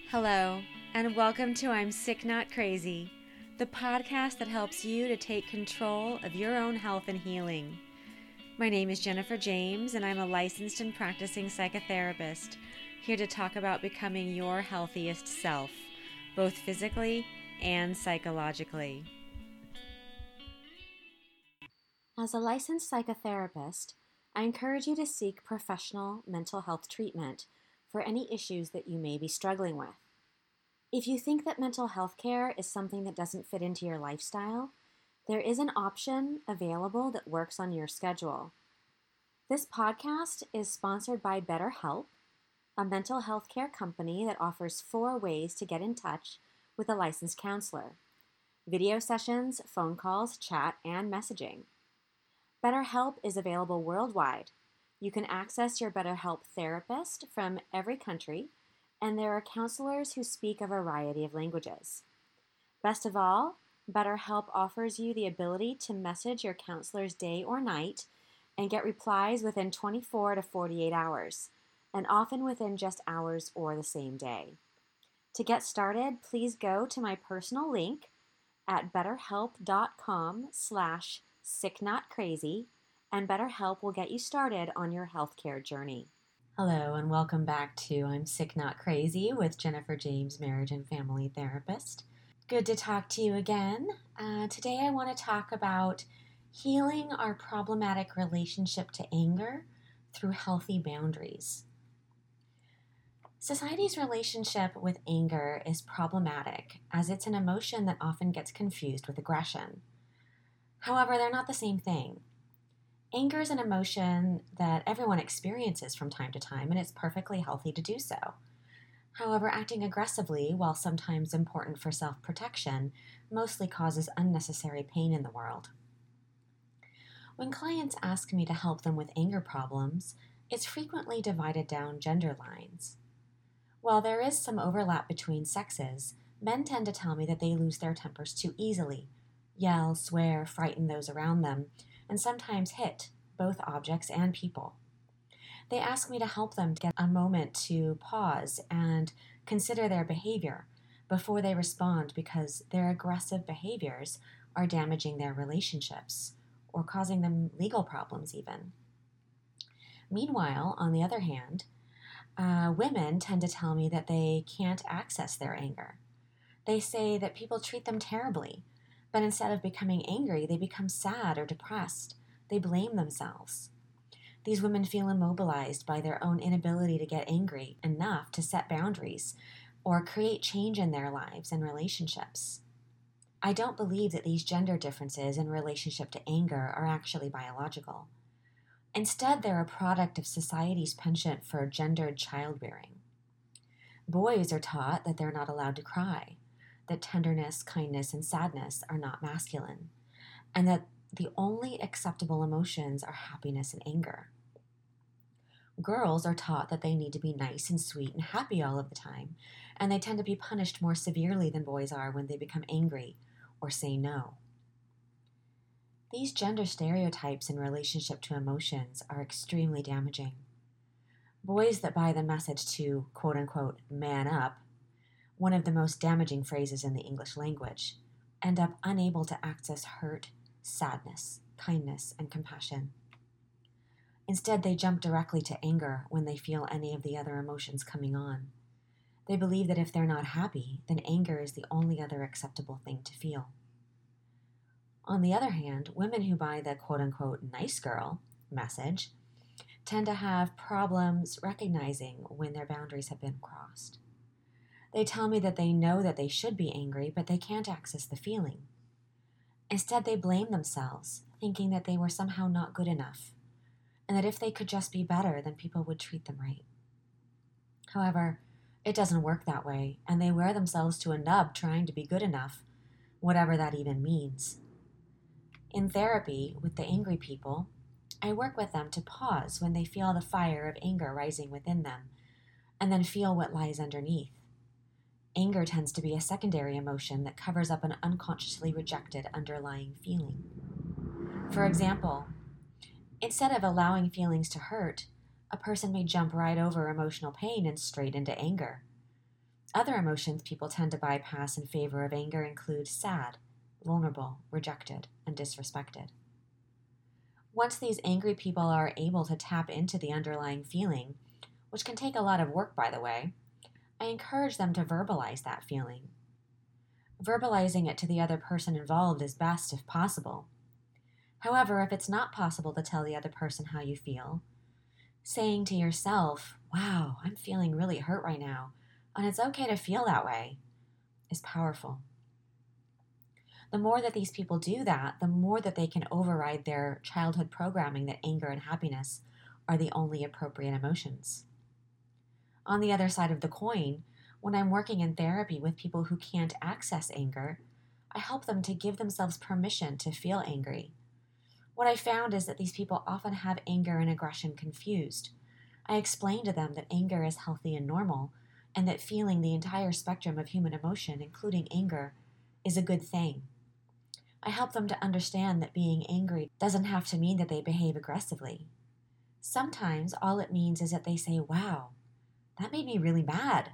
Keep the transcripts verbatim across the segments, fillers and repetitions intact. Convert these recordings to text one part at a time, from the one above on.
Hello, and welcome to I'm Sick Not Crazy, the podcast that helps you to take control of your own health and healing. My name is Jennifer James, and I'm a licensed and practicing psychotherapist, here to talk about becoming your healthiest self, both physically and psychologically. As a licensed psychotherapist, I encourage you to seek professional mental health treatment for any issues that you may be struggling with. If you think that mental health care is something that doesn't fit into your lifestyle, there is an option available that works on your schedule. This podcast is sponsored by BetterHelp, a mental health care company that offers four ways to get in touch with a licensed counselor: video sessions, phone calls, chat, and messaging. BetterHelp is available worldwide. You can access your BetterHelp therapist from every country, and there are counselors who speak a variety of languages. Best of all, BetterHelp offers you the ability to message your counselors day or night and get replies within twenty-four to forty-eight hours, and often within just hours or the same day. To get started, please go to my personal link at betterhelp.com slash sicknotcrazy, and BetterHelp will get you started on your healthcare journey. Hello, and welcome back to I'm Sick Not Crazy with Jennifer James, marriage and family therapist. Good to talk to you again. Uh, today I want to talk about healing our problematic relationship to anger through healthy boundaries. Society's relationship with anger is problematic, as it's an emotion that often gets confused with aggression. However, they're not the same thing. Anger is an emotion that everyone experiences from time to time, and it's perfectly healthy to do so. However, acting aggressively, while sometimes important for self-protection, mostly causes unnecessary pain in the world. When clients ask me to help them with anger problems, it's frequently divided down gender lines. While there is some overlap between sexes, men tend to tell me that they lose their tempers too easily, yell, swear, frighten those around them, and sometimes hit both objects and people. They ask me to help them get a moment to pause and consider their behavior before they respond, because their aggressive behaviors are damaging their relationships or causing them legal problems even. Meanwhile, on the other hand, uh, women tend to tell me that they can't access their anger. They say that people treat them terribly, but instead of becoming angry, they become sad or depressed. They blame themselves. These women feel immobilized by their own inability to get angry enough to set boundaries or create change in their lives and relationships. I don't believe that these gender differences in relationship to anger are actually biological. Instead, they're a product of society's penchant for gendered childbearing. Boys are taught that they're not allowed to cry, that tenderness, kindness, and sadness are not masculine, and that the only acceptable emotions are happiness and anger. Girls are taught that they need to be nice and sweet and happy all of the time, and they tend to be punished more severely than boys are when they become angry or say no. These gender stereotypes in relationship to emotions are extremely damaging. Boys that buy the message to, quote-unquote, man up, one of the most damaging phrases in the English language, end up unable to access hurt, sadness, kindness, and compassion. Instead, they jump directly to anger when they feel any of the other emotions coming on. They believe that if they're not happy, then anger is the only other acceptable thing to feel. On the other hand, women who buy the quote-unquote nice girl message tend to have problems recognizing when their boundaries have been crossed. They tell me that they know that they should be angry, but they can't access the feeling. Instead, they blame themselves, thinking that they were somehow not good enough, and that if they could just be better, then people would treat them right. However, it doesn't work that way, and they wear themselves to a nub trying to be good enough, whatever that even means. In therapy, with the angry people, I work with them to pause when they feel the fire of anger rising within them, and then feel what lies underneath. Anger tends to be a secondary emotion that covers up an unconsciously rejected underlying feeling. For example, instead of allowing feelings to hurt, a person may jump right over emotional pain and straight into anger. Other emotions people tend to bypass in favor of anger include sad, vulnerable, rejected, and disrespected. Once these angry people are able to tap into the underlying feeling, which can take a lot of work, by the way, I encourage them to verbalize that feeling. Verbalizing it to the other person involved is best if possible. However, if it's not possible to tell the other person how you feel, saying to yourself, "Wow, I'm feeling really hurt right now, and it's okay to feel that way," is powerful. The more that these people do that, the more that they can override their childhood programming that anger and happiness are the only appropriate emotions. On the other side of the coin, when I'm working in therapy with people who can't access anger, I help them to give themselves permission to feel angry. What I found is that these people often have anger and aggression confused. I explain to them that anger is healthy and normal, and that feeling the entire spectrum of human emotion, including anger, is a good thing. I help them to understand that being angry doesn't have to mean that they behave aggressively. Sometimes all it means is that they say, "Wow, that made me really mad."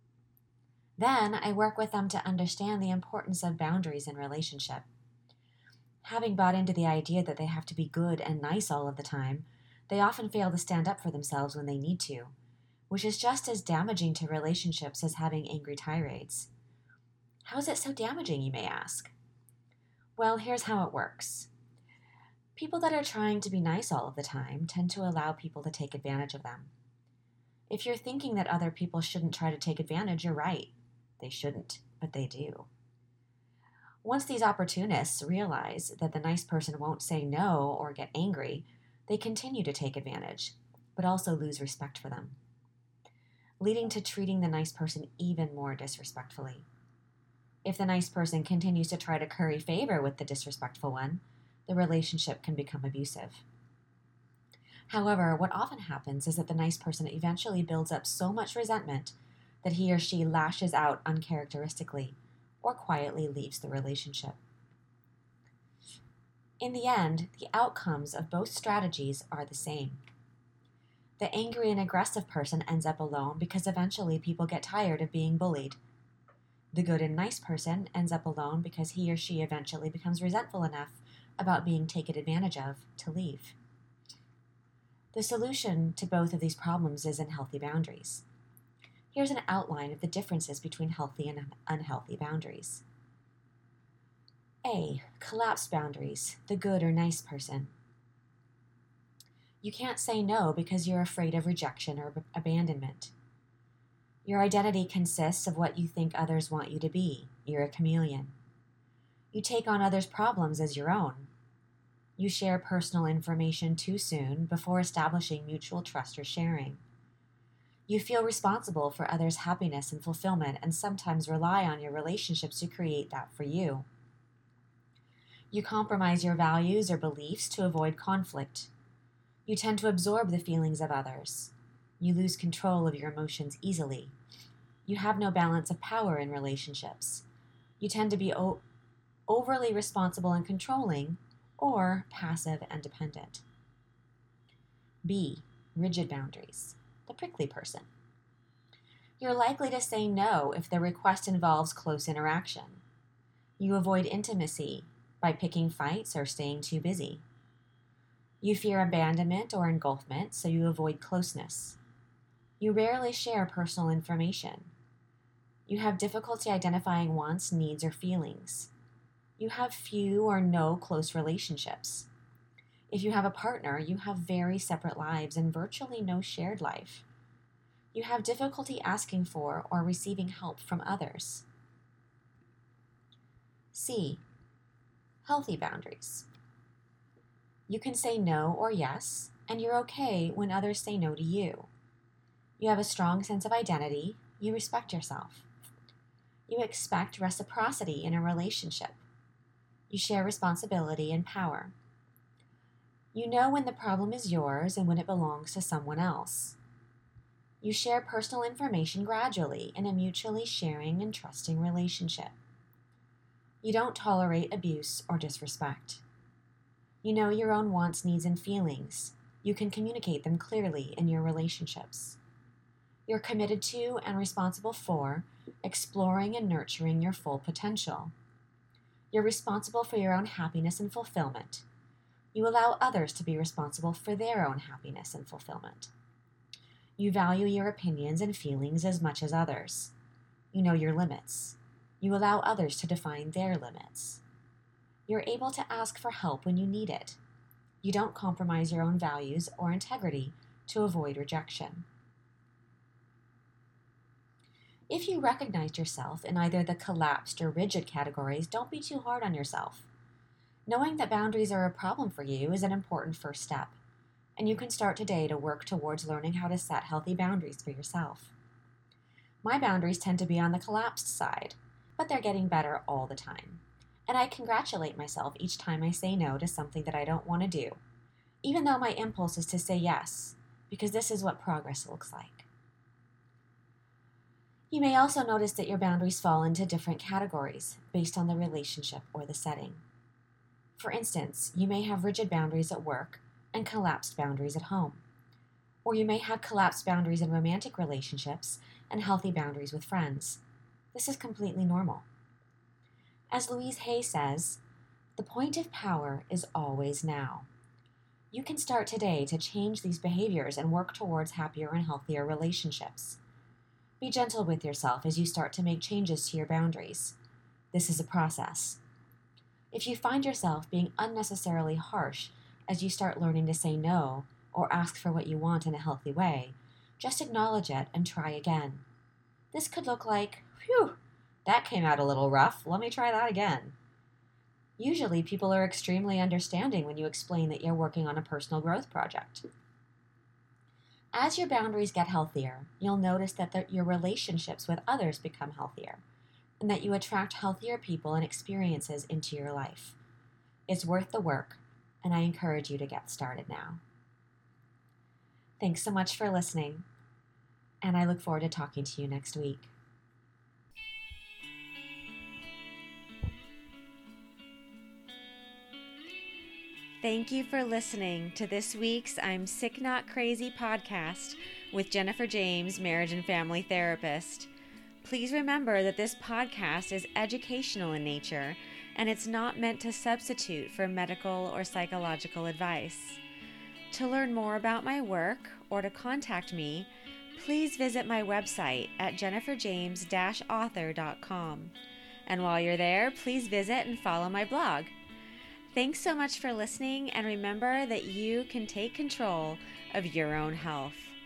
Then I work with them to understand the importance of boundaries in relationship. Having bought into the idea that they have to be good and nice all of the time, they often fail to stand up for themselves when they need to, which is just as damaging to relationships as having angry tirades. How is it so damaging, you may ask? Well, here's how it works. People that are trying to be nice all of the time tend to allow people to take advantage of them. If you're thinking that other people shouldn't try to take advantage, you're right. They shouldn't, but they do. Once these opportunists realize that the nice person won't say no or get angry, they continue to take advantage, but also lose respect for them, leading to treating the nice person even more disrespectfully. If the nice person continues to try to curry favor with the disrespectful one, the relationship can become abusive. However, what often happens is that the nice person eventually builds up so much resentment that he or she lashes out uncharacteristically or quietly leaves the relationship. In the end, the outcomes of both strategies are the same. The angry and aggressive person ends up alone because eventually people get tired of being bullied. The good and nice person ends up alone because he or she eventually becomes resentful enough about being taken advantage of to leave. The solution to both of these problems is in healthy boundaries. Here's an outline of the differences between healthy and unhealthy boundaries. A. Collapsed boundaries, the good or nice person. You can't say no because you're afraid of rejection or abandonment. Your identity consists of what you think others want you to be. You're a chameleon. You take on others' problems as your own. You share personal information too soon before establishing mutual trust or sharing. You feel responsible for others' happiness and fulfillment and sometimes rely on your relationships to create that for you. You compromise your values or beliefs to avoid conflict. You tend to absorb the feelings of others. You lose control of your emotions easily. You have no balance of power in relationships. You tend to be o- overly responsible and controlling, or passive and dependent. B. Rigid boundaries, the prickly person. You're likely to say no if the request involves close interaction. You avoid intimacy by picking fights or staying too busy. You fear abandonment or engulfment, so you avoid closeness. You rarely share personal information. You have difficulty identifying wants, needs, or feelings. You have few or no close relationships. If you have a partner, you have very separate lives and virtually no shared life. You have difficulty asking for or receiving help from others. C. Healthy boundaries. You can say no or yes, and you're okay when others say no to you. You have a strong sense of identity. You respect yourself. You expect reciprocity in a relationship. You share responsibility and power. You know when the problem is yours and when it belongs to someone else. You share personal information gradually in a mutually sharing and trusting relationship. You don't tolerate abuse or disrespect. You know your own wants, needs, and feelings. You can communicate them clearly in your relationships. You're committed to and responsible for exploring and nurturing your full potential. You're responsible for your own happiness and fulfillment. You allow others to be responsible for their own happiness and fulfillment. You value your opinions and feelings as much as others. You know your limits. You allow others to define their limits. You're able to ask for help when you need it. You don't compromise your own values or integrity to avoid rejection. If you recognized yourself in either the collapsed or rigid categories, don't be too hard on yourself. Knowing that boundaries are a problem for you is an important first step, and you can start today to work towards learning how to set healthy boundaries for yourself. My boundaries tend to be on the collapsed side, but they're getting better all the time, and I congratulate myself each time I say no to something that I don't want to do, even though my impulse is to say yes, because this is what progress looks like. You may also notice that your boundaries fall into different categories based on the relationship or the setting. For instance, you may have rigid boundaries at work and collapsed boundaries at home. Or you may have collapsed boundaries in romantic relationships and healthy boundaries with friends. This is completely normal. As Louise Hay says, the point of power is always now. You can start today to change these behaviors and work towards happier and healthier relationships. Be gentle with yourself as you start to make changes to your boundaries. This is a process. If you find yourself being unnecessarily harsh as you start learning to say no or ask for what you want in a healthy way, just acknowledge it and try again. This could look like, phew, that came out a little rough. Let me try that again. Usually, people are extremely understanding when you explain that you're working on a personal growth project. As your boundaries get healthier, you'll notice that the, your relationships with others become healthier, and that you attract healthier people and experiences into your life. It's worth the work, and I encourage you to get started now. Thanks so much for listening, and I look forward to talking to you next week. Thank you for listening to this week's I'm Sick Not Crazy podcast with Jennifer James, marriage and family therapist. Please remember that this podcast is educational in nature, and it's not meant to substitute for medical or psychological advice. To learn more about my work or to contact me, please visit my website at jennifer james dash author dot com. And while you're there, please visit and follow my blog. Thanks so much for listening, and remember that you can take control of your own health.